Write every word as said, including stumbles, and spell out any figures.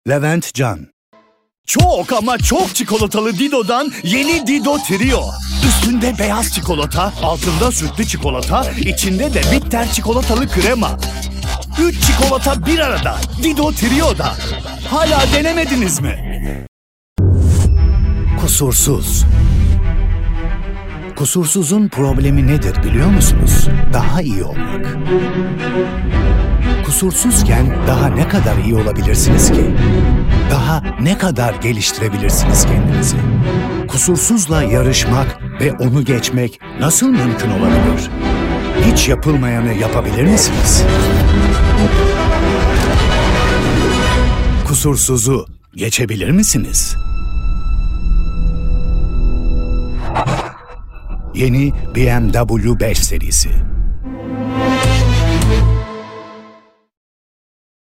Levent Can. Çok ama çok çikolatalı Dido'dan yeni Dido Trio. Üstünde beyaz çikolata, altında sütlü çikolata, içinde de bitter çikolatalı krema. Üç çikolata bir arada. Dido Trio'da. Hala denemediniz mi? Kusursuz. Kusursuzun problemi nedir biliyor musunuz? Daha iyi olmak. Kusursuzken daha ne kadar iyi olabilirsiniz ki? Daha ne kadar geliştirebilirsiniz kendinizi? Kusursuzla yarışmak ve onu geçmek nasıl mümkün olabilir? Hiç yapılmayanı yapabilir misiniz? Kusursuzu geçebilir misiniz? Yeni B M W beş serisi.